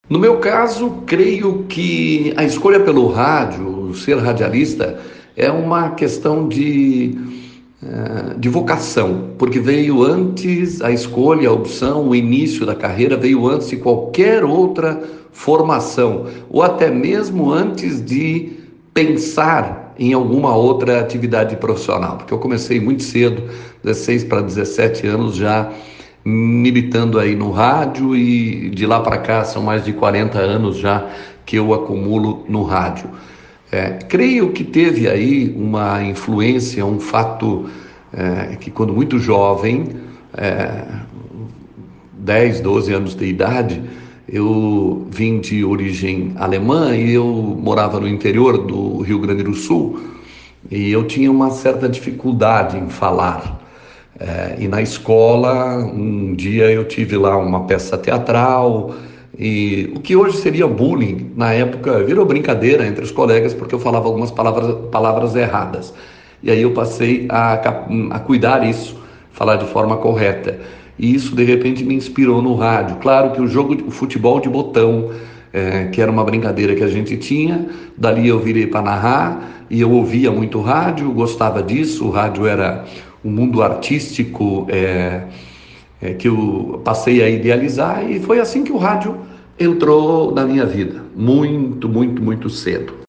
No meu caso, creio que a escolha pelo rádio, ser radialista, é uma questão de vocação, porque veio antes a escolha, a opção, o início da carreira veio antes de qualquer outra formação, ou até mesmo antes de pensar em alguma outra atividade profissional, porque eu comecei muito cedo, 16 para 17 anos já militando aí no rádio e de lá para cá são mais de 40 anos já que eu acumulo no rádio. Creio que teve aí uma influência, um fato que quando muito jovem, é, 10, 12 anos de idade, eu vim de origem alemã e eu morava no interior do Rio Grande do Sul e eu tinha uma certa dificuldade em falar. E na escola, um dia eu tive lá uma peça teatral e o que hoje seria bullying, na época virou brincadeira entre os colegas porque eu falava algumas palavras erradas. E aí eu passei a cuidar isso, falar de forma correta. E isso de repente me inspirou no rádio. Claro que o futebol de botão, que era uma brincadeira que a gente tinha, dali eu virei para narrar e eu ouvia muito rádio, gostava disso. O rádio era um mundo artístico que eu passei a idealizar e foi assim que o rádio entrou na minha vida, muito, muito, muito cedo.